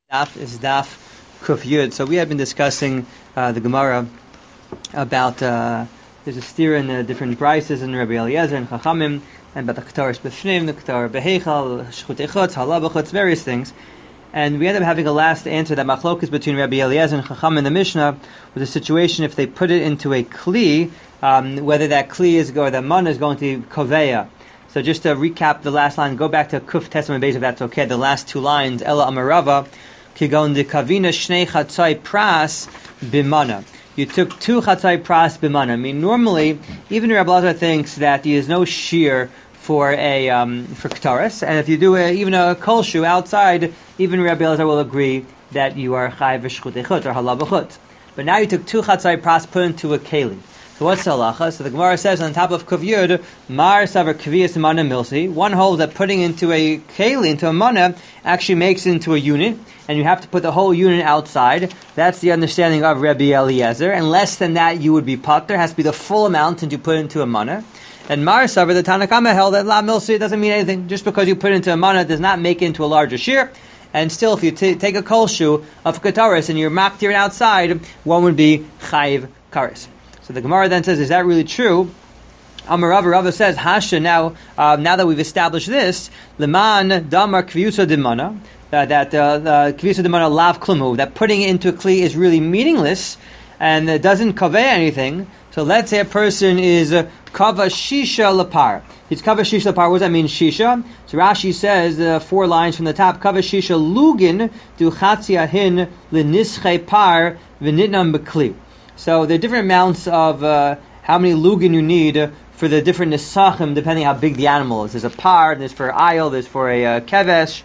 Daf is Daf Kuf Yud. So we have been discussing the Gemara about there's a steer in the different prices in Rabbi Eliezer and Chachamim, and about the Ketar B'Fnim, the Ketar B'Heichal, Shchut Echutz, Hala B'Chutz, various things. And we end up having a last answer that Machlokes between Rabbi Eliezer and Chacham in the Mishnah was a situation if they put it into a Kli, whether that Kli is or the Mana is going to be Koveya. So just to recap the last line, go back to Kuf Testament Beis if that's okay. The last two lines, Ela Amarava, Kigon de Kavina Shnei Chatzai Pras Bimana. You took two Chatzai Pras Bimana. I mean, normally, even Rabbi Elazar thinks that there is no shear for a for Ktaris, and if you do even a kol shu outside, even Rabbi Elazar will agree that you are Chai V'Shchut Echut or Hala B'Chut. But now you took two Chatzai Pras, put into a Keli. So what's the halacha? So the Gemara says on top of Kuf Yud, Mar Savar Kviyas Mana Milsi. One holds that putting into a keli, into a mana, actually makes it into a unit, and you have to put the whole unit outside. That's the understanding of Rabbi Eliezer. And less than that, you would be pater. It has to be the full amount and you put it into a mana. And Mar Savar, the Tanakama held that La Milsi doesn't mean anything. Just because you put it into a mana does not make it into a larger shear. And still, if you take a kol shu of Kataris and you're maktir outside, one would be Chayiv Karis. So the Gemara then says, is that really true? Amarava Rava says, Hasha, now that we've established this, Leman Damar Kviusa Dimana, that Kviusa Dimana Lav Klumu, that putting it into a Kli is really meaningless, and it doesn't convey anything. So let's say a person is Kava Shisha Lapar. He's Kava Shisha Lapar. What does that mean, Shisha? So Rashi says, 4 lines from the top, Kava Shisha Lugin Du Chatziahin Lenische Par V'nitnam Bekli. So there are different amounts of how many lugin you need for the different nisachim, depending how big the animal is. There's a par, there's for ayil, there's for a keves.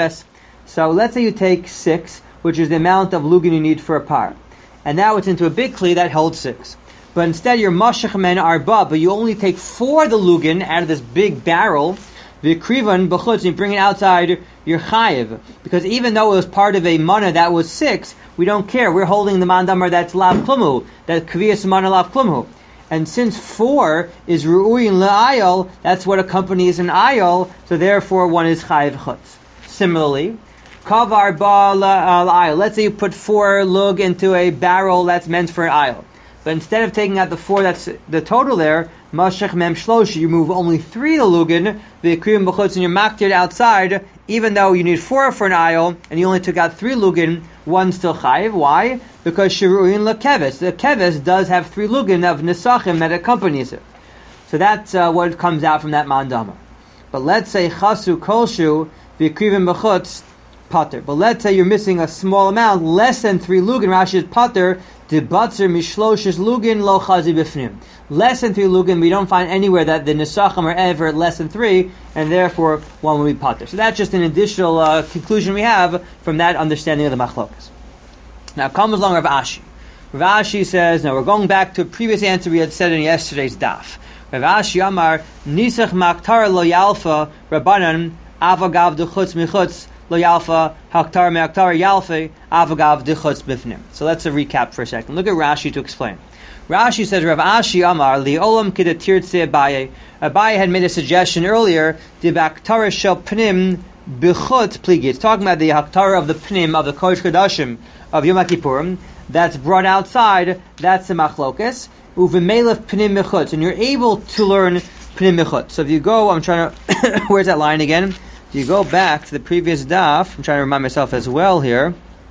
So let's say you take 6, which is the amount of lugin you need for a par. And now it's into a big kli that holds 6. But instead you're mashach men arba, but you only take 4 of the lugin out of this big barrel, v'krivan b'chutz, you bring it outside, you're chayiv. Because even though it was part of a mana that was 6, we don't care. We're holding the mandamar that's lav klumu, that kviyas mana lav klumu. And since 4 is ru'uyin la'ayol, that's what accompanies an ayol, so therefore one is chayiv chutz. Similarly, kavar ba la'ayol. Let's say you put 4 lug into a barrel that's meant for an ayol. But instead of taking out the 4 that's the total there, mashach mem shlosh, you move only 3 to lugin, v'kriyim b'chutz, and you're maktir outside, even though you need 4 for an ayol, and you only took out 3 lugin, 1 still chayiv. Why? Because shiruin la keves. The keves does have 3 lugin of nisachim that accompanies it. So that's what comes out from that mandama. But let's say chasu kolshu v'kriyim b'chutz pater. But let's say you're missing a small amount, less than 3 lugin. Rashi is pater. Debatzer mishloshes lugin lo chazi b'fnim. Less than 3 lugin, we don't find anywhere that the nisachim are ever less than 3, and therefore one will be pater. So that's just an additional conclusion we have from that understanding of the machlokas. Now comes along Rav Ashi. Rav Ashi says, now we're going back to a previous answer we had said in yesterday's daf. Rav Ashi Amar, Nisach maktar lo yalfa rabbanan avagav duchutz michutz lo yalfa haktar me'aktar yalfe avagav duchutz bifnim. So let's recap for a second. Look at Rashi to explain. Rashi says, Rav Ashi Amar, li olam kidatir tse Abaye. Abaye had made a suggestion earlier, the baktara shel pnim bichut pligi. It's talking about the haktara of the pnim, of the kodesh kodashim of Yom Kippurim, that's brought outside, that's the machlokas. Uvemelef pnim bichut. And you're able to learn pnim bichut. So if you go, I'm trying to, where's that line again? If you go back to the previous daf, I'm trying to remind myself as well here.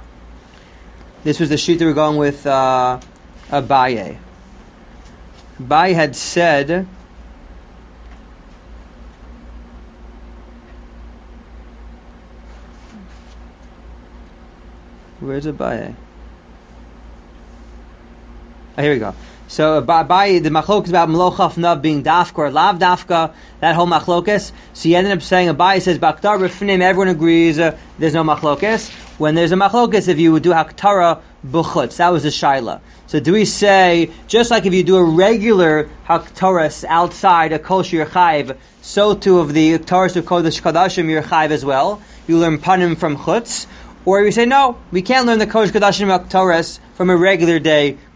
This was the sheet that we're going with Abaye. Abaye had said, where's Abaye? Oh, here we go. So Abaye, the machlokas about melochaf nav being dafka or lav dafka, that whole machlokas. So he ended up saying, Abaye says, baktar b'fnim, everyone agrees there's no machlokas. When there's a machlokas, if you would do haktara b'chutz, that was the shaila. So do we say, just like if you do a regular haktaras outside a kol shir chayiv, so too of the haktaras of kodesh kodashim you're chayiv as well? You learn panim from chutz? Or we say, no, we can't learn the kodesh kodashim haktaras from a regular day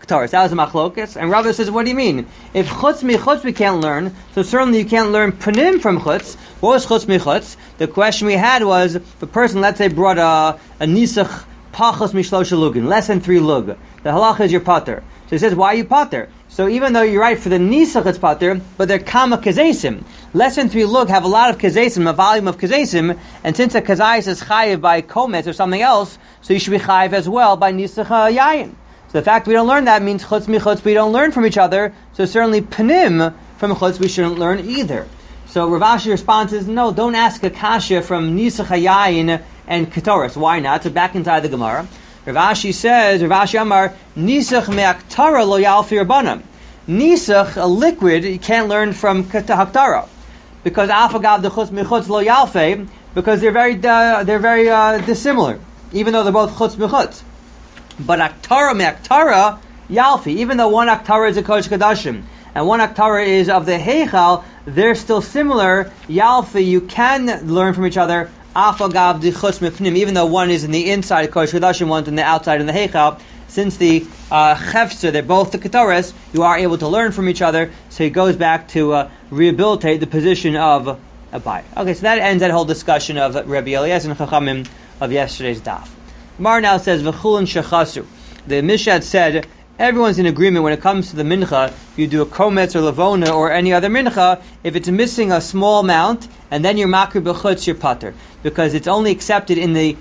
Aktaris. That was a machlokas. And Rava says, what do you mean? If chutz michutz we can't learn, so certainly you can't learn panim from chutz. What was chutz michutz? The question we had was, if a person, let's say, brought a nisach pachos mishlosha lugin, less than 3 lug. The halacha is your pater. So he says, why are you pater? So even though you're right for the nisach it's pater, but they're kama kazesim. Less than 3 lug have a lot of kazesim, a volume of kazesim, and since a kazayis is chayiv by kometz or something else, so you should be chayiv as well by nisach yayin. So the fact we don't learn that means chutz michutz we don't learn from each other, so certainly panim from chutz we shouldn't learn either. So Rav Ashi response is, no, don't ask a kasha from nisach yayin and ketoris. Why not? So back inside the Gemara. Rav Ashi says, Rav Ashi Amar, nisach me'aktara lo yalfi rabbanim. Nisach, a liquid, you can't learn from haktara. Because afagav de chutz michutz lo yalfe, because they're very dissimilar, even though they're both chutz michutz. But aktara me'aktara yalfi, even though one aktara is a kodesh kadashim, and one aktara is of the heichal, they're still similar. Yalfi, you can learn from each other. Afagav de chutz mipnim, even though one is in the inside of kodesh kadashim, one's in the outside in the heichal. Since the chefzer, they're both the ketores, you are able to learn from each other. So he goes back to rehabilitate the position of Abai. Okay, so that ends that whole discussion of Rabbi Eliezer and Chachamim of yesterday's daf. Mar now says v'chulin shechasu. The Mishad said everyone's in agreement when it comes to the mincha. If you do a kometz or lavona or any other mincha, if it's missing a small amount and then you're makir b'chutz, you're pater, because it's only accepted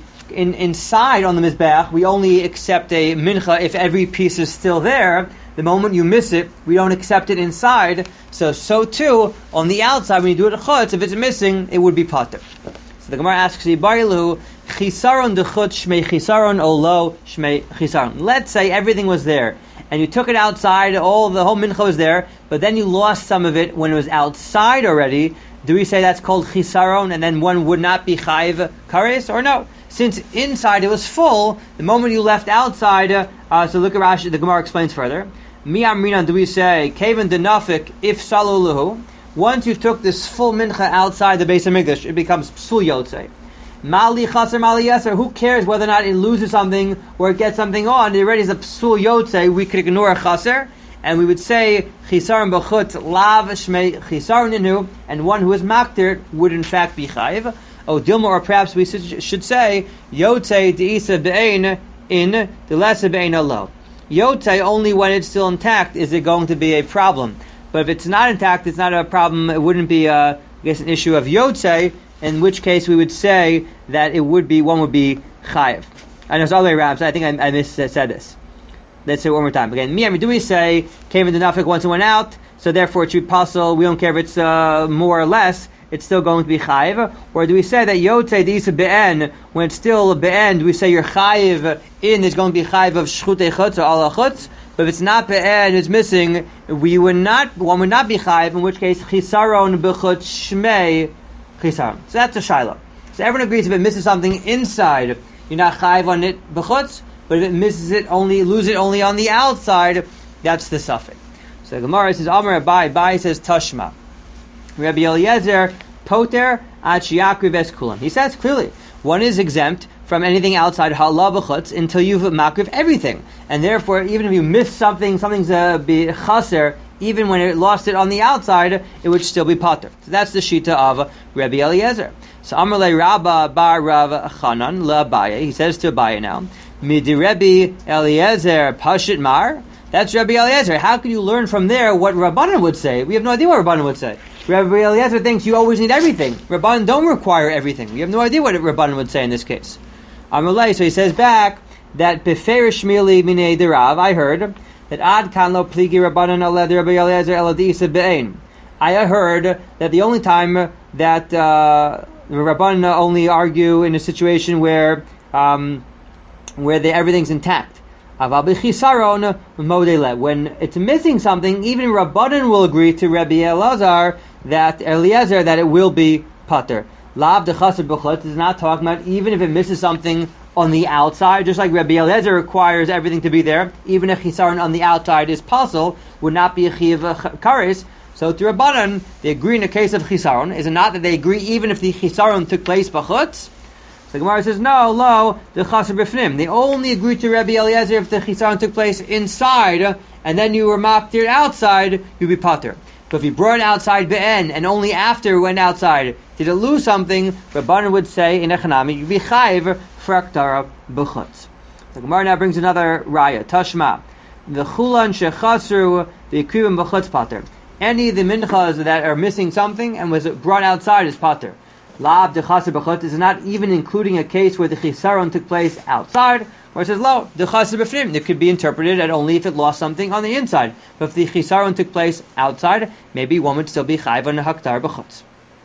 inside on the mizbeach. We only accept a mincha if every piece is still there. The moment you miss it, we don't accept it inside. So too on the outside when you do it at chutz, if it's missing, it would be pater. So the Gemara asks, "Yibarilu chisaron dechutz shmei chisaron olo shmei chisaron." Let's say everything was there, and you took it outside. The whole mincha was there, but then you lost some of it when it was outside already. Do we say that's called chisaron, and then one would not be chayiv kares, or no? Since inside it was full, the moment you left outside, so look at Rashi, the Gemara explains further. Mi amrinan, do we say, kaven denafik, if saluluhu, once you took this full mincha outside the Beis HaMikdash, it becomes psul yotzei. Mali chaser, mali yeser, who cares whether or not it loses something or it gets something on? It already is a psul yotzei, we could ignore a chaser, and we would say, chisaron b'chutz lav shmei chisaron inu, and one who is maktir would in fact be chayiv. Oh, Dilma, or perhaps we should say, Yotzei de'isa be'ein in the lesser be'ein alo. Yotzei, only when it's still intact is it going to be a problem. But if it's not intact, it's not a problem. It wouldn't be, an issue of Yotzei, in which case we would say that one would be chayiv. And there's other way around, so I think I said this. Let's say it one more time. Again, do we say, came in the nafik once it went out, so therefore it should be possible, we don't care if it's more or less, it's still going to be chayiv? Or do we say that yotzei d'isa be'en, when it's still be'en, do we say you're chayiv in, there's going to be chayiv of shchutei chutz or ala chutz? But if it's not be'en, it's missing, one would not be chayiv, in which case chisaron b'chutz shmei chisaron. So that's a shaila. So everyone agrees if it misses something inside, you're not chayiv on it b'chutz, but if it misses it lose it only on the outside, that's the suffix. So the Gemara says, Amar Abai says Tashma. Rabbi Eliezer poter ad sheyakriv es kulam. He says clearly, one is exempt from anything outside halav b'chutz until you've makriv everything, and therefore even if you miss something's be chaser, even when it lost it on the outside, it would still be pater. So that's the shita of Rabbi Eliezer. So Amar le Rabba bar Rav Chanan le Abaye. He says to Abaye now, Midi Rabbi Eliezer pashit mar. That's Rabbi Eliezer. How can you learn from there what Rabbanan would say? We have no idea what Rabbanan would say. Rabbi Eliezer thinks you always need everything. Rabbanan don't require everything. We have no idea what Rabbanan would say in this case. Amalei, so he says back that Beferish Shmili Minei Derav, I heard that Ad Kan Lo Pligi Rabbanan Aled Rabbi Eliezer Eladisa Be'ein. I heard that the only time that Rabbanan only argue in a situation where everything's intact. When it's missing something, even Rabbanan will agree to Rabbi Eliezer that it will be pater. Lav de chassid b'chutz is not talking about even if it misses something on the outside, just like Rabbi Eliezer requires everything to be there. Even if chisaron on the outside is possible, would not be a chiyuv kares. So to Rabbanan, they agree in the case of chisaron. Is it not that they agree even if the chisaron took place b'chutz? The Gemara says, no, lo, the chaser b'fnim. They only agreed to Rabbi Eliezer if the chisaron took place inside, and then you were maktir outside, you'd be pater. But if you brought it outside be'en, and only after it went outside, did it lose something, Rabbanan would say, in Echanami, you'd be chayiv for aktara b'chutz. The Gemara now brings another raya, Tashma. The chulan shechasru, the ekrivim b'chutz pater. Any of the minchas that are missing something and was brought outside is pater. Lav de chaser b'chutz is not even including a case where the chisaron took place outside, where it says lo, the chaser b'fnim. It could be interpreted at only if it lost something on the inside. But if the chisaron took place outside, maybe one would still be chayv on the haktar b'chutz.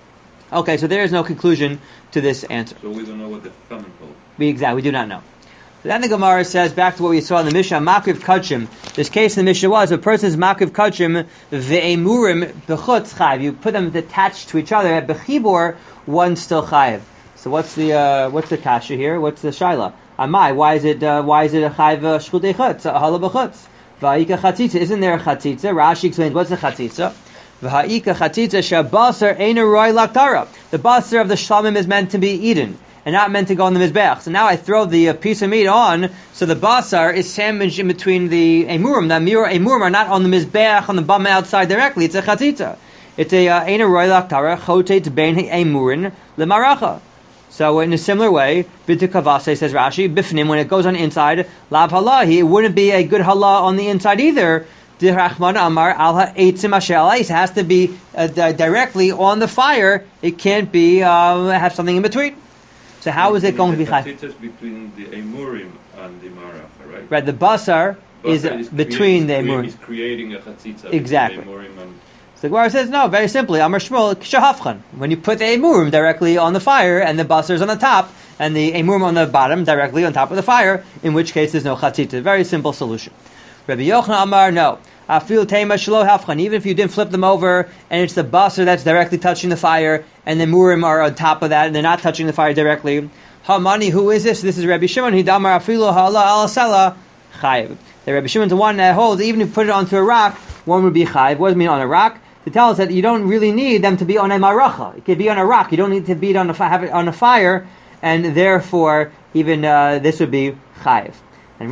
Okay, so there is no conclusion to this answer. So we don't know what the common holds. We do not know. Then the Gemara says, back to what we saw in the Mishnah, Makriv Kachim. This case in the Mishnah was, a person's Makriv Kachim, ve'emurim b'chutz chayiv. You put them attached to each other, at bechibor, one's still chayiv. So what's the kasha here? What's the shaila? Amai, why is it a chayiv shchutei chutz, a hala b'chutz? V'ha'ika chatzitza, isn't there a chatzitza? Rashi explains, what's a chatzitza? V'ha'ika chatzitza shabasar eina roi laktara. The basar of the shlamim is meant to be eaten, and not meant to go on the mizbeach. So now I throw the piece of meat on, so the basar is sandwiched in between the emurim. The emurim are not on the mizbeach, on the bum outside directly. It's a chatzitza. It's a eina roi laktara chotet bein emurin lemaracha. So in a similar way, b'tu kavase, says Rashi, bifnim, when it goes on inside, lav halahi, it wouldn't be a good halah on the inside either. Dirachman amar al ha'etzim asher alais, it has to be directly on the fire. It can't be have something in between. So how is it going to be chayv? It's between the emurim and the maracha, right? Right, the basar is between the emurim. He's creating a chatzitza exactly. between the emurim and... So the Gemara says, no, very simply, Amar Shmuel, k'shahafchan. When you put the emurim directly on the fire, and the basar is on the top, and the emurim on the bottom, directly on top of the fire, in which case there's no chatzitza. Very simple solution. Rabbi Yochanan Amar, no. Afil teima shelo hafchan. Even if you didn't flip them over, and it's the basar that's directly touching the fire, and the emurim are on top of that, and they're not touching the fire directly. Hamani, who is this? This is Rabbi Shimon. Hidamar afilu hala alasela chayiv. The Rabbi Shimon's the one that holds, even if you put it onto a rock, one would be chayiv. What does it mean on a rock? To tell us that you don't really need them to be on a maracha. It could be on a rock. You don't need to be have it on a fire, and therefore even this would be chayiv. And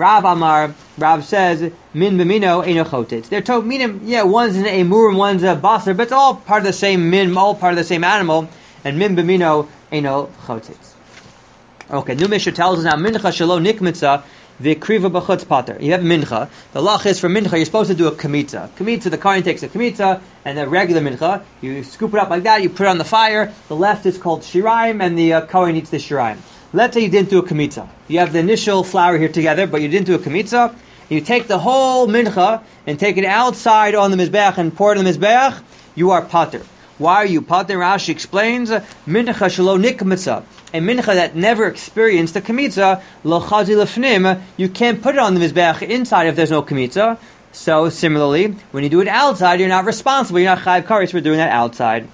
Rav says, min b'mino eino chotetz. They're minim, yeah, one's an emurim, one's a basar, but it's all part of the same min, all part of the same animal, and min b'mino eino chotetz. Okay, new Mishnah tells us now, mincha shelo nikmitza, v'kriva b'chutz pater. You have mincha. The lach is for mincha, you're supposed to do a kamitza. Kamitza, the Kohen takes a kamitza, and the regular mincha, you scoop it up like that, you put it on the fire, the left is called shiraim, and the Kohen eats the shiraim. Let's say you didn't do a kamitza. You have the initial flour here together, but you didn't do a kamitza. You take the whole mincha and take it outside on the mizbeach and pour it on the mizbeach, you are pater. Why are you pater? Rashi explains, mincha shelo nikmitza. A mincha that never experienced a kamitza, lo chazi lefnim, you can't put it on the mizbeach inside if there's no kamitza. So similarly, when you do it outside, you're not responsible. You're not chayv kares for doing that outside.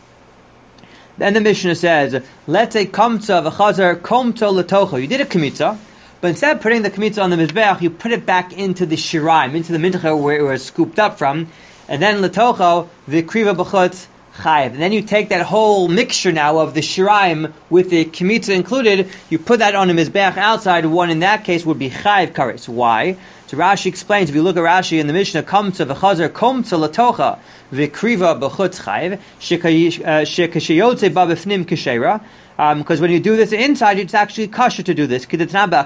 Then the Mishnah says, let's say kamtza v'chazar komto letocho. You did a kamitza, but instead of putting the kamitza on the mizbeach, you put it back into the shiraim, into the mincha where it was scooped up from, and then letocho v'kriva b'chutz chayiv. And then you take that whole mixture now of the shiraim with the kamitza included, you put that on the mizbeach outside, one in that case would be chayiv kares. Why? So Rashi explains, if you look at Rashi in the Mishnah, kamtza v'chazar komtza letocha v'kriva b'chutz chayiv shekashiyotze ba b'fnim k'sheira. Because when you do this inside, it's actually kosher to do this. The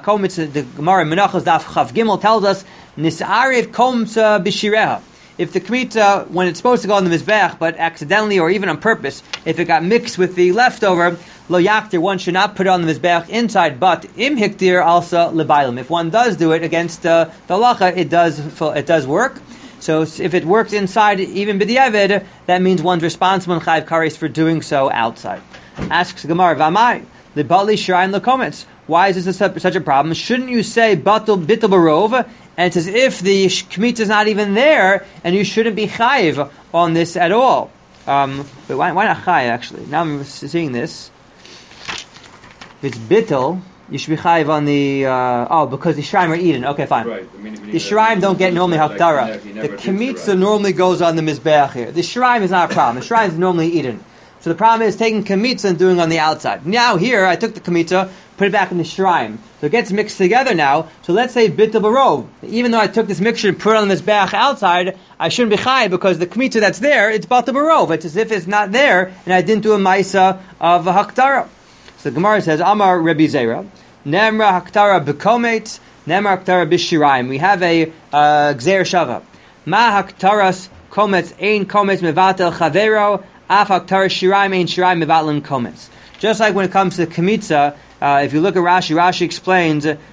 Gemara Menachos Daf Chav Gimel tells us, nis'arev komtza b'shireha. If the kamitza, when it's supposed to go on the mizbeach, but accidentally or even on purpose, if it got mixed with the leftover, lo yaktir, one should not put it on the mizbeach inside, but im hiktir also lebailim. If one does do it against the halacha, it does work. So if it works inside, even b'diavad, that means one's responsible in chayv kares for doing so outside. Asks Gemara, v'amai, the bali shirayin lekomets. Why is this such a problem? Shouldn't you say batul bitul barov? And it's as if the kamitza is not even there, and you shouldn't be chayiv on this at all. But why not chayiv, actually? Now I'm seeing this. If it's bitul, you should be chayiv on the... because the shiraim are eaten. Okay, fine. Right. The shiraim don't get normally hakdara. The kamitza normally goes on the mizbeach here. The shiraim is not a problem. The shiraim is normally eaten. So the problem is taking kamitza and doing on the outside. Now here, I took the kamitza, put put it back in the shrine. So it gets mixed together now. So let's say bitul barov. Even though I took this mixture and put it on this mizbeach outside, I shouldn't be chayiv because the kmitza that's there, it's bitul barov. It's as if it's not there, and I didn't do a ma'isa of a haktara. So the Gemara says, Amar Rebbe Zera, Nemra haktara b'kometz, Nemra haktara b'shirayim. We have a gzer shava. Ma haktaras kometz ein kometz mevatel chavero, af haktaras shirayim ein shirayim mevatel kometz. Just like when it comes to Kemitza, if you look at Rashi explains, Ein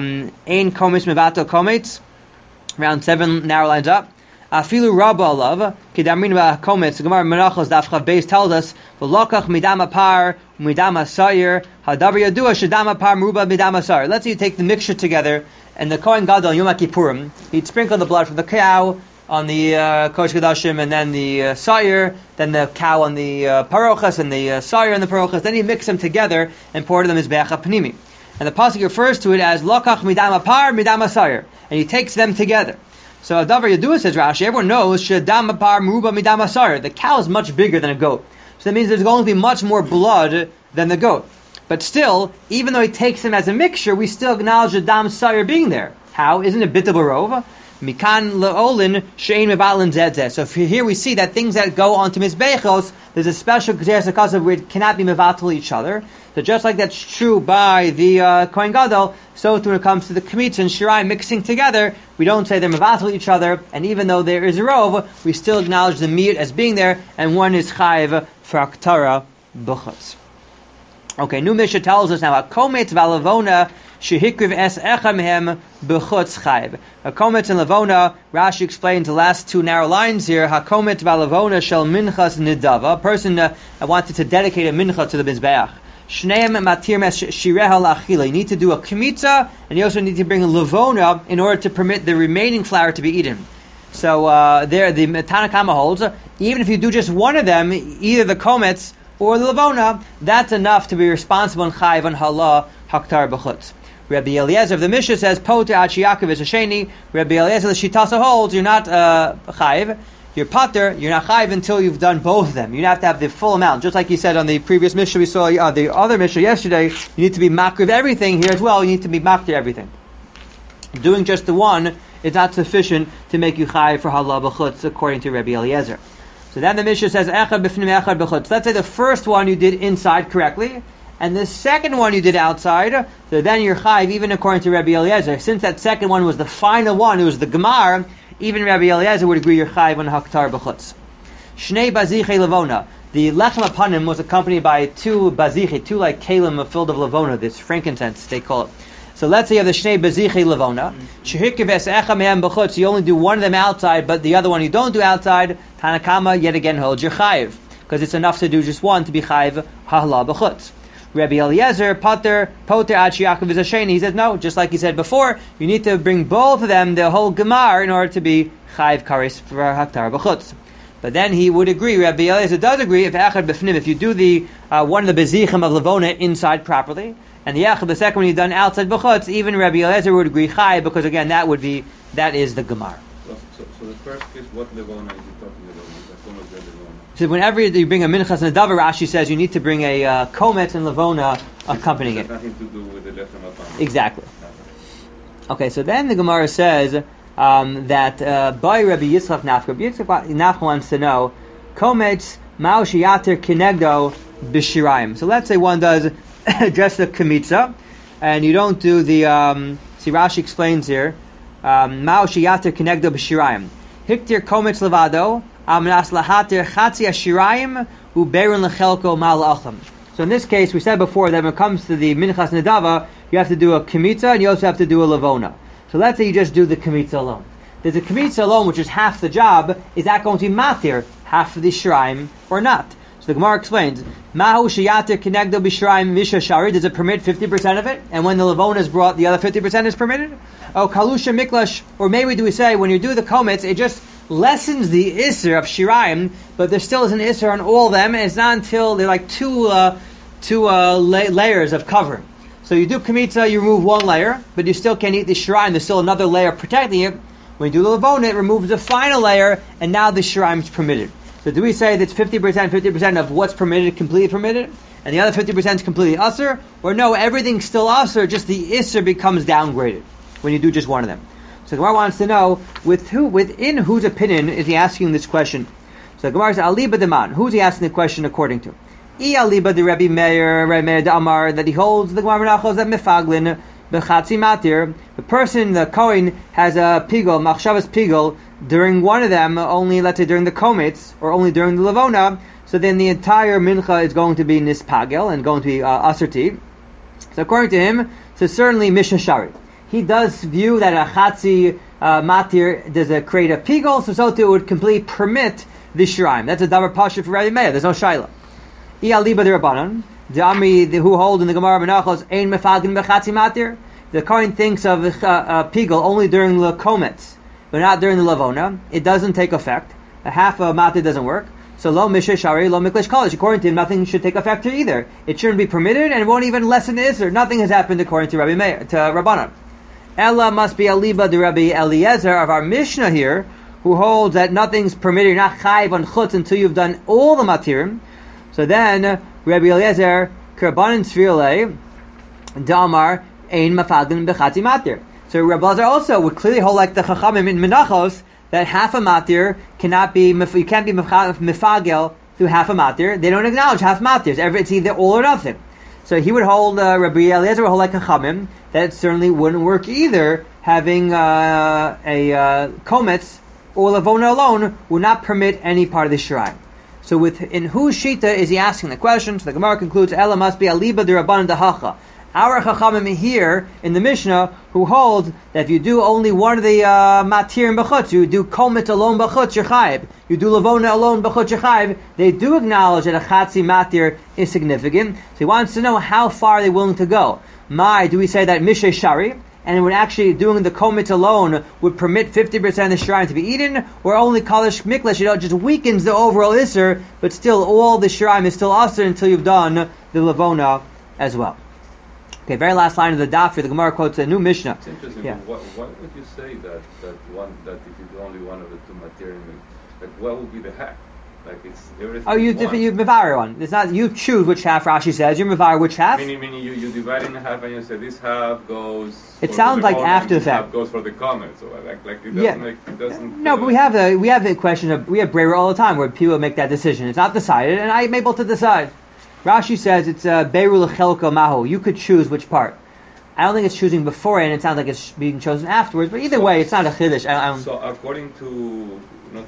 Kometz Mevatel Kometz, around 7 narrow lines up. Afilu Rabba Alav, Kedamrin Kometz, the Gemara Menachos Daf Chav Beis tells us, V'lokach midam apar, midam asayir, hadavar yadua shedam apar meruba midam asayir. Let's say you take the mixture together, and the Kohen Gadol on Yom Kippurim, he'd sprinkle the blood from the cow on the Kodesh Kodashim, and then the Sayir, then the cow on the Parochas, and the Sayir on the Parochas. Then he mix them together and pour them as Mizbeach HaPnimi. And the pasuk refers to it as Lokach Midam Apar Midam Asayir, and he takes them together. So Adavar Yadua says Rashi, everyone knows Shedam Apar Meruba Midam Asayir. The cow is much bigger than a goat, so that means there's going to be much more blood than the goat. But still, even though he takes them as a mixture, we still acknowledge the Dam Sayir being there. How? Isn't it bitul barov? Mikan le'olin she'ein mevatlin zedzeh. So here we see that things that go onto mizbechos, there's a special gzeres hakasav where it cannot be mevatel each other. So just like that's true by the Kohen Gadol, so when it comes to the Kemitza and Shirai mixing together, we don't say they're mevatel each other, and even though there is a rov, we still acknowledge the meat as being there, and one is chayiv for aktara b'chutz. Okay, new Mishnah tells us now, a kometz v'alavona shehikriv es echad mehem b'chutz chayiv. A kometz and lavona, Rashi explains the last 2 narrow lines here, ha kometz v'alavona shel minchas nidava, a person wanted to dedicate a mincha to the mizbeach. Shneim matir mes shireha la'achila. You need to do a kemitza, and you also need to bring a lavona in order to permit the remaining flour to be eaten. So there, the Tanna Kama holds, even if you do just one of them, either the kometz or the lavona, that's enough to be responsible in chayiv on halah haktar b'chutz. Rabbi Eliezer of the Mishnah says, Poter Achi Yaakov is a sheni. Rabbi Eliezer the Shitasa holds, you're not chayiv. You're pater, you're not chayiv until you've done both of them. You have to have the full amount. Just like you said on the previous Mishnah we saw, the other Mishnah yesterday, you need to be makriv everything. Here as well, you need to be makriv everything. Doing just the one is not sufficient to make you chayiv for halah b'chutz, according to Rabbi Eliezer. So then the Mishnah says, Echad b'fnim echad b'chutz. Let's say the first one you did inside correctly, and the second one you did outside, so then you're chayiv, even according to Rabbi Eliezer. Since that second one was the final one, it was the gemar, even Rabbi Eliezer would agree you're chayiv on haktar b'chutz. Shnei bazichei levona. The lechem apanim was accompanied by 2 bazichei, 2 like kalim filled of levona, this frankincense they call it. So let's say you have the shnei bazichei levona. Shehikiv es echa mehem b'chutz. You only do one of them outside, but the other one you don't do outside. Tanna Kama yet again holds your chayiv, because it's enough to do just one to be chayiv halah b'chutz. Rabbi Eliezer, poter Achi Yaakov is a sheni. He says no, just like he said before, you need to bring both of them, the whole gemar, in order to be chayiv kares for haktar b'chutz. But then he would agree, Rabbi Eliezer does agree, if echad b'fnim, if you do the one of the bezichim of levona inside properly, and the echad, the second one you've done outside b'chutz, even Rabbi Eliezer would agree chayiv, because again that is the gemar. So the first case, what levona is he talking about? So whenever you bring a minchas and a davar, Rashi says you need to bring a kometz and levona accompanying it. Nothing to do with the lechem apanim. Exactly. Okay, so then the Gemara says that by Rabbi Yitzchak Nafka, Rabbi Yitzchak Nafka wants to know kometz mao shiyater kinegdo b'shirayim. So let's say one does just the kemitza, and you don't do the. See, Rashi explains here mao shiyater kinegdo b'shirayim. Hiktir kometz levado. So in this case, we said before that when it comes to the minchas nedava, you have to do a kemitza and you also have to do a levona. So let's say you just do the kemitza alone. There's a kemitza alone, which is half the job. Is that going to be matir, half of the shiraim, or not? So the Gemara explains, Mahu sheyatir kinegdo b'shiraim misha shari, does it permit 50% of it? And when the levona is brought, the other 50% is permitted? Oh, kalusha miklash, or maybe do we say, when you do the kometz, it just lessens the isser of shiraim, but there still is an isser on all of them, and it's not until they're like two layers of covering. So you do kemitza, you remove one layer, but you still can't eat the shiraim, there's still another layer protecting it. When you do the levona, it removes the final layer, and now the shiraim is permitted. So do we say that's 50% of what's permitted, completely permitted, and the other 50% is completely usher? Or no, everything's still usher, just the isser becomes downgraded when you do just one of them. So the Gemara wants to know, within whose opinion is he asking this question? So the Gemara says, Aliba Deman, who's he asking the question according to? Aliba de Rabbi Meir de Amar, that he holds the Gemara Menachos that Mefaglin, Bechatzi Matir, the person, the Kohen, has a pigel, Machshavas pigel, during one of them, only, let's say, during the Kometz, or only during the Lavona, so then the entire Mincha is going to be Nispagel, and going to be Asarti. So according to him, so certainly Mishnah Shari. He does view that a Chatzi Matir does create a pigel, so too it would completely permit the Shiraim. That's a Davar Pasha for Rabbi Meir, there's no Shaila. I'aliba de Rabbanan, the Amri who hold in the Gemara Menachos, Ein Mefagin Bechatzi Matir. The Kohen thinks of a pigel only during the Kometz, but not during the Lavona. It doesn't take effect. A half a Matir doesn't work. So lo Mishnah Shari, lo Miklesh Kolish. According to him, nothing should take effect here either. It shouldn't be permitted, and it won't even lessen the Isser. Nothing has happened according to Rabbi Meir, to Rabbanan. Ella must be Aliba de Rabbi Eliezer of our Mishnah here, who holds that nothing's permitted, you're not chayiv on chutz until you've done all the matirim. So then, Rabbi Eliezer, Kerbanin Sfirle, Damar, Ein Mafagin Bechatzi Matir. So Rabbi Eliezer also would clearly hold like the Chachamim in Menachos, that half a matir cannot be, you can't be mefagel through half a matir. They don't acknowledge half matirs. It's either all or nothing. So he would hold, Rabbi Eliezer would hold like Chachamim, that it certainly wouldn't work either, having a kometz or lavona alone would not permit any part of the shrine. So in whose shita is he asking the question? So the Gemara concludes, Ella must be aliba de rabbanan dahacha. Our Chachamim here in the Mishnah, who hold that if you do only one of the matir in b'chutz, you do komet alone b'chutz, you're chayiv. You do lavona alone b'chutz, you're chayiv. They do acknowledge that a chatzi matir is significant. So he wants to know how far are they willing to go. Do we say that mishay shari, and it would actually, doing the komet alone, would permit 50% of the shrine to be eaten, or only kalish miklesh, it just weakens the overall isser, but still all the shrine is still usher until you've done the lavona as well. Okay, very last line of the daf here, the Gemara quotes a new Mishnah. It's interesting. Yeah. Why would you say that if you do only one of the two materials, like what would be the hack? Like it's everything. Oh, you mevar one. It's not you choose which half. Rashi says you mevar which half. Meaning you divide in half and you say this half goes. It sounds like after the fact. Half goes for the comment. So like it doesn't make it doesn't. No, but we have the question of we have Breira all the time where people make that decision. It's not decided, and I'm able to decide. Rashi says it's Beirul Chelko Mahu. You could choose which part. I don't think it's choosing beforehand. It sounds like it's being chosen afterwards. But either way, it's not a chiddush. So according to not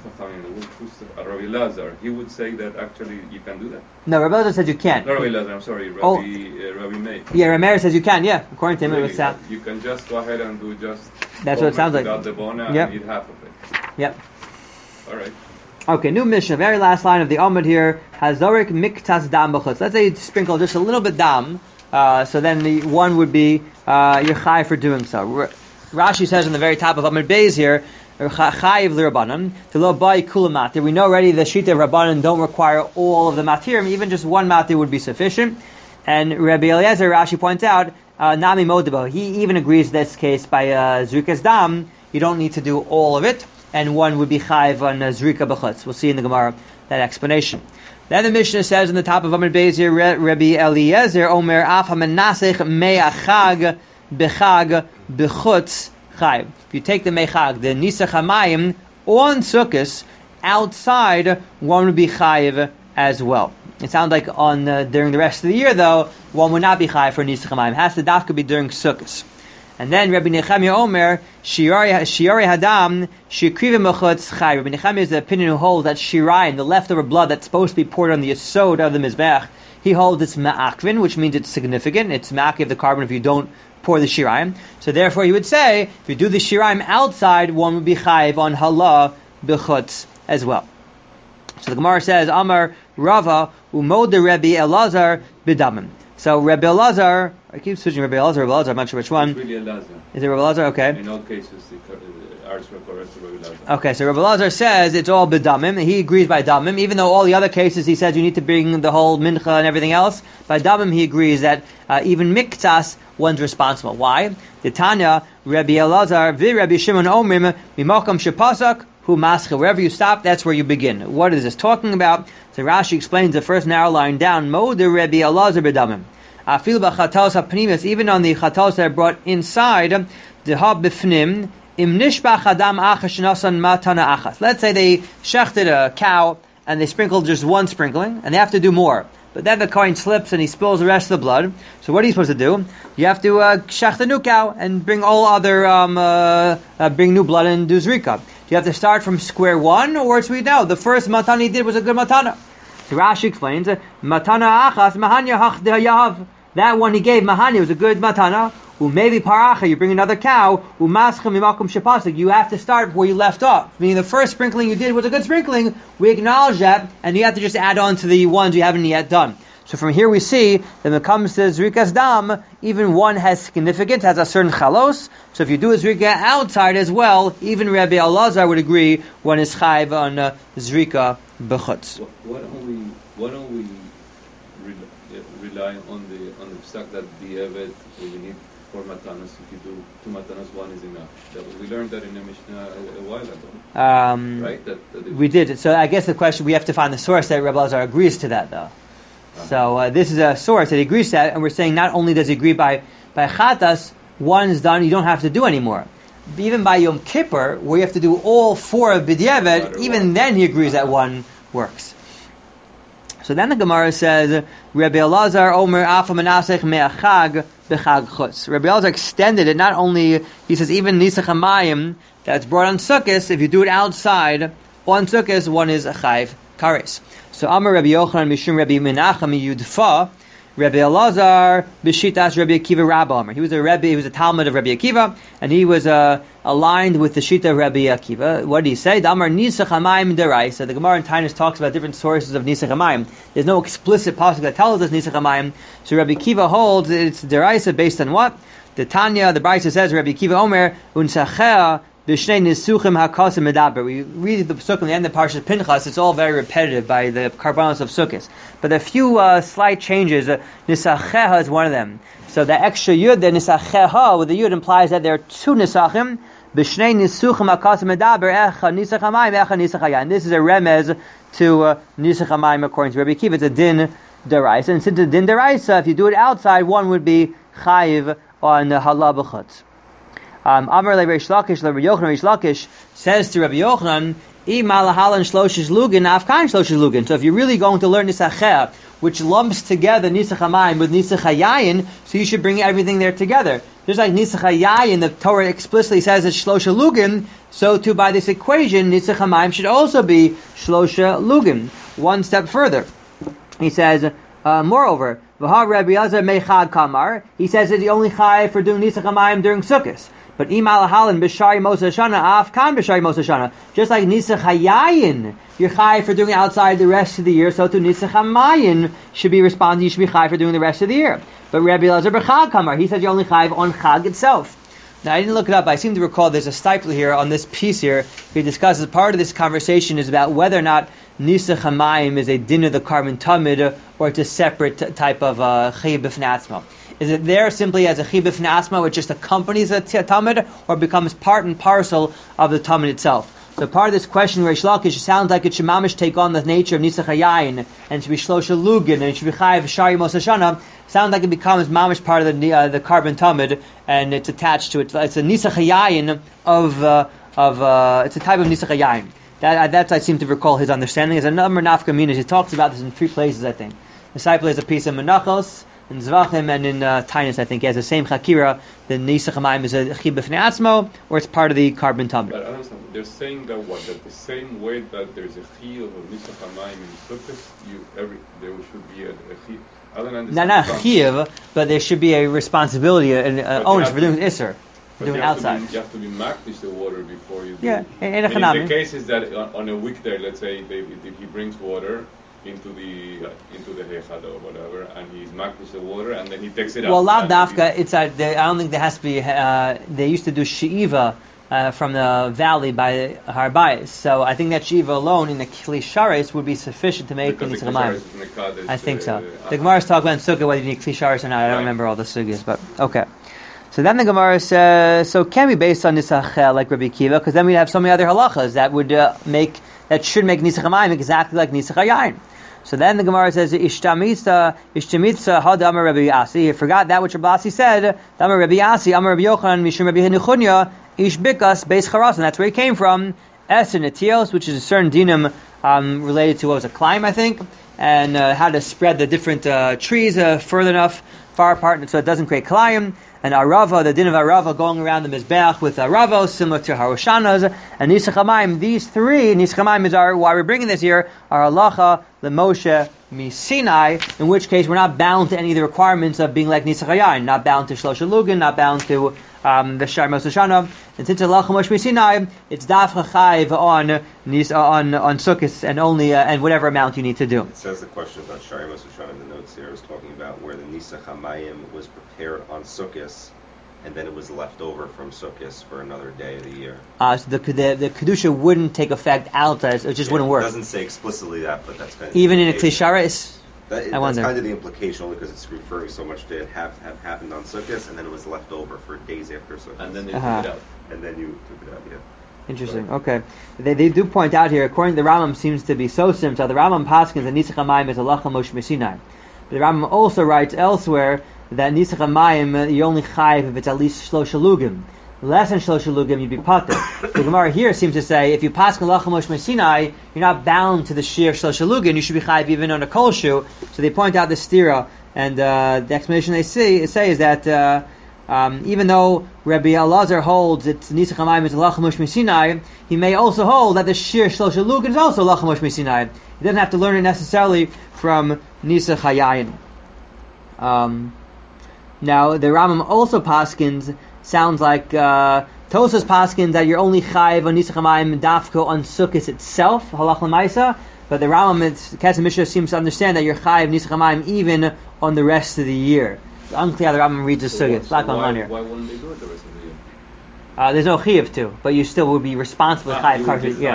Rabbi Lazar, he would say that actually you can do that. No, Rabbi Lazar says you can't. Not Rabbi Lazar. I'm sorry, Rabbi Meir. Yeah, Rabbi Meir says you can. Yeah, according to him, really, it sound. You can just go ahead and do just. That's what it sounds like. Without the bona Yep. and eat half of it. Yep. All right. Okay, new Mishnah, very last line of the Amud here. Hazorik miktas dam b'chutz. Let's say you sprinkle just a little bit dam, so then the one would be you're chai for doing so. Rashi says on the very top of Amud Beis here, chayiv l'Rabbanan to lo bai kula matir. We know already the shita of Rabbanan don't require all of the matir, even just one matir would be sufficient. And Rabbi Eliezer, Rashi points out, nami modebo. He even agrees this case by zrikas dam. You don't need to do all of it. And one would be chayiv on zrika b'chutz. We'll see in the Gemara that explanation. Then the Mishnah says in the top of Amud Beis here, Rabbi Eliezer Omer af hamenasech me'achag b'chag b'chutz chayiv. If you take the mechag, the nisach hamayim on sukkos outside, one would be chayiv as well. It sounds like on during the rest of the year though, one would not be chayiv for nisach hamayim. It has to dafka be during sukkos. And then Rabbi Nechemia Omer, Shiari Hadam, Shikriva Mechutz Chai. Rabbi Nechemia is the opinion who holds that Shirayim, the leftover blood that's supposed to be poured on the yesod of the Mizbech, he holds it's Ma'akvin, which means it's significant. It's Ma'akiv the carbon if you don't pour the Shirayim. So therefore he would say, if you do the Shirayim outside, one would be Chayiv on Halah B'chutz as well. So the Gemara says, Amar Rava, Umod the Rabbi Elazar B'damim. So Rabbi Elazar, I keep switching Rabbi Elazar, I'm not sure which one. It's really Elazar. Is it Rabbi Elazar? Okay. In all cases, the ours were correct to Rabbi Elazar. Okay, so Rabbi Elazar says it's all b'damim. He agrees by damim, even though all the other cases he says you need to bring the whole mincha and everything else. By damim he agrees that even miktas, one's responsible. Why? The Tanya, Rabbi Elazar, vi Rabbi Shimon Omrim, mimakam shepasak, hu mascha. Wherever you stop, that's where you begin. What is this talking about? So Rashi explains the first narrow line down. Moder Rebbe Elazar b'damim. Afil b'chatos hapnimis, even on the chatos that are brought inside, deha b'fnim, im nishbach adam achas shnasan matana achas. Let's say they shechted a cow, and they sprinkled just one sprinkling, and they have to do more. But then the coin slips and he spills the rest of the blood. So what are you supposed to do? You have to shecht a new cow and bring all other, bring new blood and do zrika. Do you have to start from square one, or as we know, the first matana he did was a good matana? So Rashi explains, matana achas mahanya hach dehayav. That one he gave mahanya was a good matana. Maybe paracha, you bring another cow. Umaschem imakum shepasik. You have to start where you left off. Meaning the first sprinkling you did was a good sprinkling. We acknowledge that, and you have to just add on to the ones you haven't yet done. So from here we see that when it comes to zrikas dam, even one has significance, has a certain chalos. So if you do a zrika outside as well, even Rabbi Elazar would agree one is chayv on zrika b'chutz. Why don't we rely on the psak that the evet we need 4 matanas? If you do 2 matanas, 1 is enough. We learned that in the Mishnah a while ago, right? That we did. So I guess the question, we have to find the source that Rabbi Elazar agrees to that, though. So this is a source that he agrees to that, and we're saying not only does he agree by chatas, 1 is done, you don't have to do anymore. Even by Yom Kippur, where you have to do all 4 b'diavad, even then he agrees that 1 works. So then the Gemara says, Rabbi Elazar Omer Afa Menasech Me'achag B'chag Chutz. Rabbi Elazar extended it, not only, he says, even Nisach HaMayim, that's brought on Sukkot, if you do it outside, on Sukkot, 1 is a chayv kares. So Amar Rabbi Yochanan Mishum Rabbi Menachem Yudfa, Rabbi Elazar B'shitas Rabbi Akiva Rabba Amar. He was a Talmud of Rabbi Akiva, and he was aligned with the Shita of Rabbi Akiva. What did he say? Amar Nisach HaMayim Deraisa. The Gemara in Tainus talks about different sources of Nisach HaMayim. There's no explicit pasuk that tells us Nisach HaMayim. So Rabbi Akiva holds it's Deraisa based on what? The Tanya, the Brisa says, Rabbi Akiva Omer Unsachea. We read the Pesukah in the end of Parshas Pinchas. It's all very repetitive by the Karbanos of Sukkot. But a few slight changes. Nisacheha is one of them. So the extra yud, the nisacheha with the yud implies that there are 2 nisachim. B'shnei nisuchim hakasim medaber echa nisach hamayim echa nisach hayan. This is a remez to nisach hamayim according to Rabbi Akiva. It's a din deraisa, and since it's a din deraisa, if you do it outside, 1 would be chayiv on halah b'chutz. Amar le Reish Lakish, le Rabbi Yochanan Reish Lakish says to Rabbi Yochanan, I malahalan shloshish lugin, afkan shloshish lugin. So if you're really going to learn nisacheh, which lumps together nisach hamayim with nisach hayayin, so you should bring everything there together. Just like nisach hayayin, the Torah explicitly says it's shlosha lugin, so too by this equation, nisach hamayim should also be shlosha lugin. One step further, he says, moreover, v'ha Rabbi Elazar mechad kamar, he says that the only chai for doing nisach hamayim during Sukkot. But imal halan b'shari Moshe Shana afkan b'shari Moshe Shana. Just like nisach hayayin, you're chai for doing outside the rest of the year, so too nisach hamayin should be responding. You should be chai for doing the rest of the year. But Rabbi Elazar b'chag kamar, he says you're only chai on chag itself. Now I didn't look it up. I seem to recall there's a stipler here on this piece here. He discusses part of this conversation is about whether or not nisach hamayim is a din of the carbon tamid or it's a separate type of chiyuv b'fnei atzma. Is it there simply as a chiyuv b'fnei atzma which just accompanies the tamid, or becomes part and parcel of the tamid itself? So part of this question, Reish Lakish, sounds like it should mamish take on the nature of nisach hayayin, and it should be shlosha lugin, and it should be chayiv shari Moshe Shana. Sounds like it becomes mamish part of the carbon tamid, and it's attached to it. It's a nisach hayayin it's a type of nisach hayayin. That I seem to recall his understanding. There's a number of nafkaminas. He talks about this in 3 places, I think. The disciple has a piece in Menachos, in Zvachim, and in Tainus, I think. He has the same chakira. The nisach hamayim is a chiyuv b'fnei atzmo, or it's part of the carbon tamid. But I understand. They're saying that that the same way that there's a chiyuv of nisach hamayim in Sukkot, there should be a chiyuv. Not chiyuv, but there should be a responsibility, an onus for doing isser. Doing outside. You have to be makdish the water before you do. Yeah, in the case is that on a weekday, let's say if he brings water into the heichad or whatever, and he's makdish the water, and then he takes it out. Well, lav dafka, I don't think there has to be. They used to do she'iva from the valley by Har Bayis, so I think that she'iva alone in the kli sharis would be sufficient to make the nisach hamayim. I think so. The Gemara is talking about in Sukkah whether you need kli sharis or not. I don't remember all the sugyas, but okay. So then the Gemara says, so can we based on Nisach like Rabbi Akiva? Because then we have so many other halachas that would should make Nisach HaMayim exactly like Nisach HaYayin. So then the Gemara says, Ishtamitza hadamar Rabbi Yasi. He forgot that which Rabbi Yasi said. Damar Rabbi Yasi, Amar Rabbi Yochanan, Mishum Rabbi Nechunya, Ish Bikas, Beis Charas. And that's where he came from. Eser Netios, which is a certain dinam related to what was a climb, I think, and how to spread the different trees far apart, so it doesn't create kalayim. And Arava, the din of Arava, going around the Mizbeach with Aravos, similar to Haroshanas, and Nisach HaMayim. These three, Nisach HaMayim is why we're bringing this here, are halacha leMoshe Sinai, in which case we're not bound to any of the requirements of being like Nisach HaYayin, not bound to Shlosh Lugin, not bound to the Shar Mos Hashanah. And since halacha Moshe Sinai, it's daf chayv on Sukkot and only and whatever amount you need to do. It says the question about Shar Mos Hashanah in the notes here is talking about where the Nisach HaMayim was prepared on Sukkot, and then it was left over from Sukkot for another day of the year. So the kedusha wouldn't take effect outside; it just wouldn't work. It doesn't say explicitly that, but that's kind of even in a Kli Shara. That's kind of the implication, only because it's referring so much to it have happened on Sukkot, and then it was left over for days after Sukkot. And then they took it out. And then you took it out, yeah. Interesting. Okay. They do point out here, according to the Rambam, seems to be so simple. The Rambam paskins that Nisach HaMayim is halacha Moshe Sinai. But the Rambam also writes elsewhere that Nisach HaMayim you only chayiv if it's at least Shlosh Lugim. Less than Shlosh Lugim, you'd be pater. The Gemara here seems to say if you paskin halacha Moshe Sinai, you're not bound to the shear of Shlosh Lugim. You should be chayiv even on a kol shoe. So they point out the stira, and the explanation they say is that even though Rabbi Elazar holds that Nisach HaMayim is halacha Moshe Sinai, he may also hold that the shear Shlosh Lugim is also halacha Moshe Sinai. He doesn't have to learn it necessarily from Nisach HaYayin. Now the Rambam also paskins. Sounds like Tosas paskins that you're only chayiv on Nisach HaMayim dafko on Sukkot itself, halach l'maisa. But the Rambam, Kesef Mishnah, seems to understand that you're chayiv Nisach HaMayim even on the rest of the year. It's unclear how the Rambam reads the Sukkot. It's black on one here. Why wouldn't they do it the rest of the year? There's no chayiv to, but you still would be responsible chayiv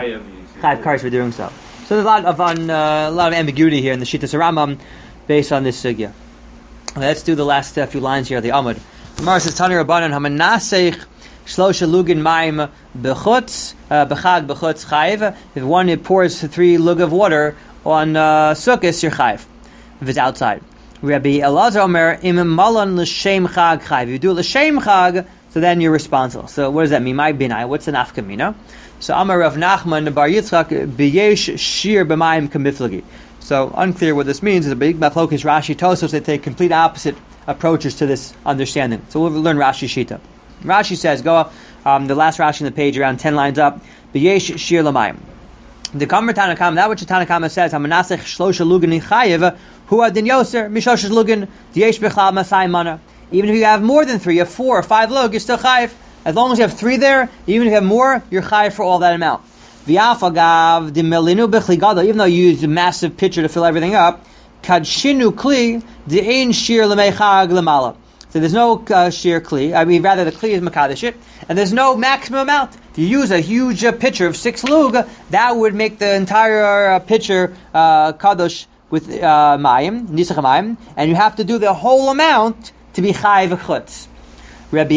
kars for doing so. So there's a lot of ambiguity here in the Shittas Rambam based on this sugya. Let's do the last few lines here of the Amud. Gemara says, Tani Rabbanan hamanasech shlosha lugin mayim bechutz bechag bechutz chayiv. If one pours 3 lug of water on Sukkot, you're chayiv. If it's outside. Rabbi Elazar Omer im malan l'shem chag chayiv. If you do l'shem chag, so then you're responsible. So what does that mean? My binai. What's the nafkamina? So Amar Rav Nachman Bar Yitzchak b'yesh shir b'mayim kamiflagi. So unclear what this means. Is a big machlokes Rashi Tosafos. They take complete opposite approaches to this understanding. So we'll learn Rashi Shita. Rashi says, go the last Rashi on the page, around 10 lines up. B'yesh shir l'mayim. The Kamar Tanakam, that which the Tanakama says, hamanasech shlosha lugin chayiv hu adin yoser mishoshes lugin diyesh b'chal masai mana. Even if you have more than 3, you have 4 or 5 lug, you're still chayiv. As long as you have 3 there, even if you have more, you're chayiv for all that amount. V'yafagav dimelinu b'chli gadol. Even though you use a massive pitcher to fill everything up, kadshinu kli de'ein shir l'meichag l'mala. So there's no shir kli. I mean, rather the kli is makadosh it, and there's no maximum amount. If you use a huge pitcher of 6 lug, that would make the entire pitcher kadosh with mayim, nisach mayim, and you have to do the whole amount to be chayiv chutz. Rabbi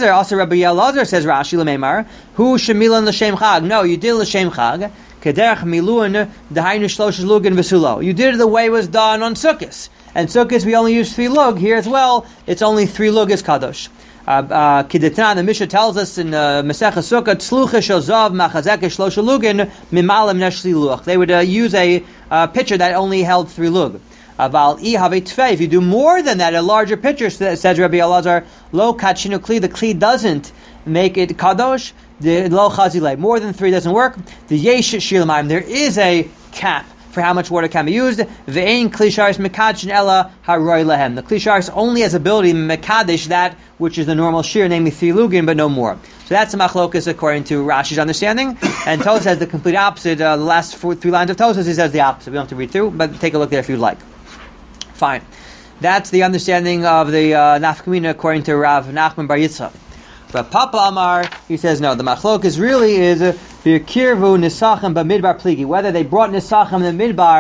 Elazar says Rashi l'meimar hu shemilan l'shem chag. No, you did l'shem chag. Kederach miluin d'hainu shlosh lugin v'sulo. You did it the way it was done on Sukkot. And Sukkot we only use 3 lug. Here as well, it's only 3 lug is kadosh. Kidetnan, the Mishnah tells us in Masechah Sukkot, tzlucha shozav machazek shlosh lugin mimalim neshli luach. They would use a pitcher that only held 3 lug. If you do more than that, a larger pitcher, says Rabbi Elazar, lo kachinu kli, the kli doesn't make it kadosh, the lo chazilei, more than 3 doesn't work. The yesh shir l'mayim, there is a cap for how much water can be used. Ve'ein kli sharis mekadsh ella haroi lehem. The kli sharis only has ability to mekadesh that which is the normal shir, namely 3 lugin, but no more. So that's the machlokas according to Rashi's understanding. And Tosas says the complete opposite. The last 3 lines of Tosas, he says the opposite. We don't have to read through, but take a look there if you'd like. Fine. That's the understanding of the nafkamina according to Rav Nachman Bar Yitzchak. But Papa Amar, he says no. The machlokas really is b'kirvu nisachim b'midbar pligi. Whether they brought nisachim in the midbar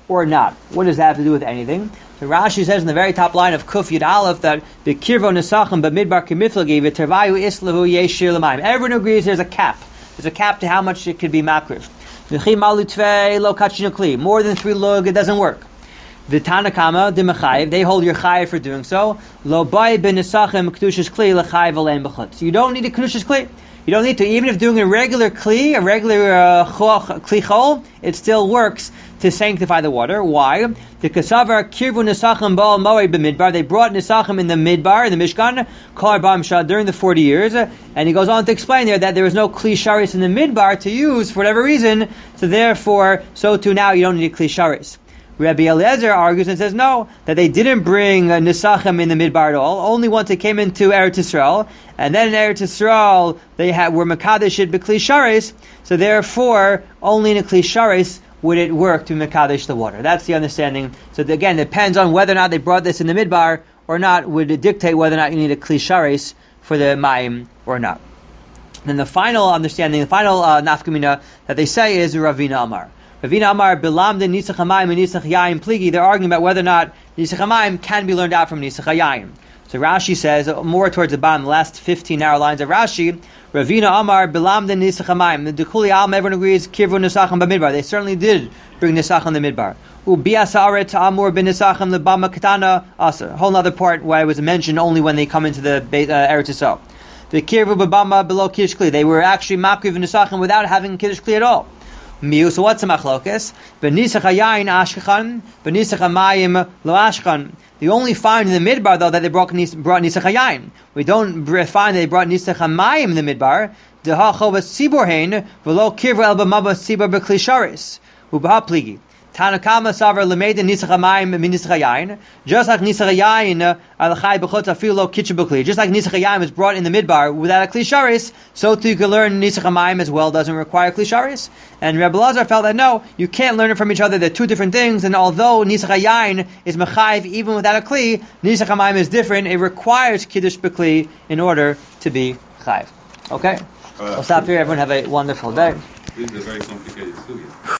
or not. What does that have to do with anything? So Rashi says in the very top line of Kuf Yud Aleph that B'kirvo Nesachim b'midbar k'miflagi v'tervayu islahu yeshir l'mayim. Everyone agrees there's a cap. There's a cap to how much it could be makriv. V'chi malu tvei lo kachin kli. More than 3 lug, it doesn't work. V'tanakama d'mechayiv. They hold your chayiv for doing so. Lo bay b'nesachim k'tushas kli l'chayiv alein b'chut. So you don't need a k'tushas kli. You don't need to, even if doing a regular kli, a regular kli chol, it still works to sanctify the water. Why? The kasavar kirvu nesachim ba'al moed b'midbar. They brought nesachim in the midbar, in the Mishkan, kol arba'im shah, during the 40 years. And he goes on to explain there that there was no kli sharis in the midbar to use for whatever reason. So therefore, so too now you don't need a kli sharis. Rabbi Eliezer argues and says no, that they didn't bring nesachim in the midbar at all. Only once they came into Eretz Yisrael, and then in Eretz Yisrael they were mekadesh it b'kli sharis. So therefore, only in a kli sharis would it work to mekadesh the water. That's the understanding. So again, it depends on whether or not they brought this in the midbar or not. Would it dictate whether or not you need a kli sharis for the mayim or not? Then the final understanding, the final nafkamina that they say is Ravina Amar. Ravina Amar bilam de nisach hamayim and nisach yayin pligi. They're arguing about whether or not nisach hamayim can be learned out from nisach hayayin. So Rashi says, more towards the bottom, the last 15 narrow lines of Rashi, Ravina Amar bilam de nisach hamayim. The Dekuli Alm, everyone agrees, kirvu nisachim b'midbar. They certainly did bring nisachim in the midbar. Ubiasa'aret amur bin nisachim lebama katana asa. Whole other part where it was mentioned only when they come into the Eretz Yisrael. The kirvu b'bama below kiddush kli. They were actually makriv nisachim without having kiddush kli at all. So what's the machlokes? B'nisach hayayin ashkechan, b'nisach hamayim lo ashkechan. The only find in the midbar though that they brought nisach hayayin. We don't find that they brought nisach hamayim in the midbar. Dehacho v'siborhein v'lo kirva el b'maba sibor b'kli sharis u'b'ha pligi. Tanakama savar lemeid nisach hamayim min nisach hayayin. Just like nisach hayayin alachai b'chutz afilu lo kitchen b'kli. Just like nisach hayayin was brought in the midbar without a kli sharis, so too you can learn nisach hamayim as well. Doesn't require kli sharis. And Rebbe Lazar felt that no, you can't learn it from each other. They're two different things. And although nisach hayayin is mechayiv even without a kli, nisach hamayim is different. It requires kiddush b'kli in order to be chayiv. Okay, we'll stop here. Everyone have a wonderful day. This is a very complicated study.